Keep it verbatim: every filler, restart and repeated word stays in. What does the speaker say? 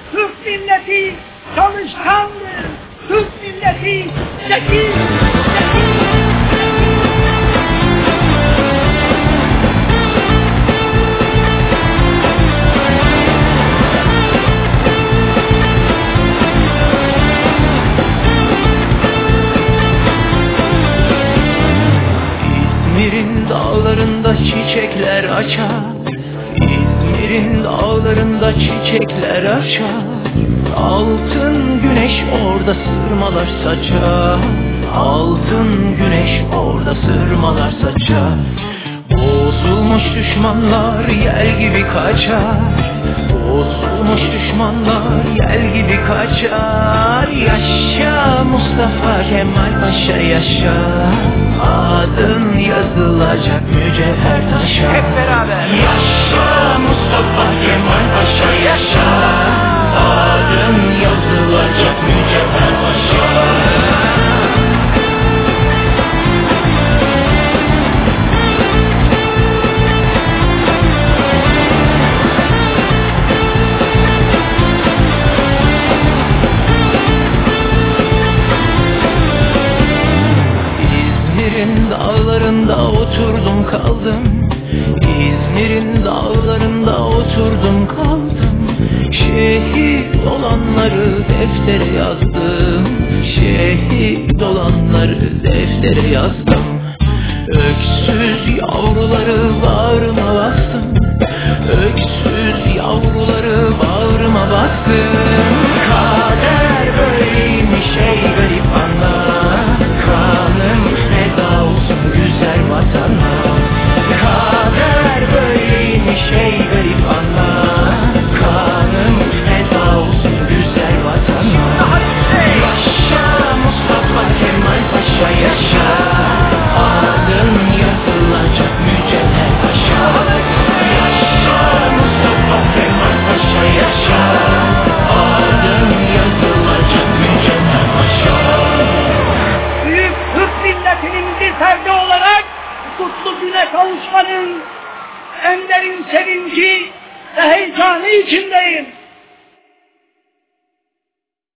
Türk milleti çalışkandır. Türk milleti zeki, zeki. İzmir'in dağlarında çiçekler açar, İzmir'in dağlarında çiçekler açar. Altın güneş orada sırmalar saçar, altın güneş orada sırmalar saçar. Bozulmuş düşmanlar yel gibi kaçar, bozulmuş düşmanlar yel gibi kaçar. Yaşa Mustafa Kemal Paşa yaşa, adın yazılacak mücevher taşa. Hep beraber. Yaşa Mustafa Kemal Paşa yaşa, adın yazılacak mücevher taşa. İzmir'in dağlarında oturdum kaldım, İzmir'in dağlarında oturdum kaldım. Şehit olanları deftere yazdım, şehit olanları deftere yazdım. Öksüz yavruları bağrıma bastım, öksüz yavruları bağrıma bastım. Kader böyleymiş ey garip ana, kanım feda olsun güzel vatana. Kader böyleymiş ey garip ana, kanım feda olsun güzel vatana. Yaşa Mustafa Kemal Paşa yaşa, adın yazılacak mücevher taşa. Yaşa Mustafa Kemal Paşa yaşa, adın yazılacak mücevher taşa. Büyük Türk milletinin bir ferdi olarak kutlu güne kavuşmanın en derin sevinci ve heyecanı içindeyim.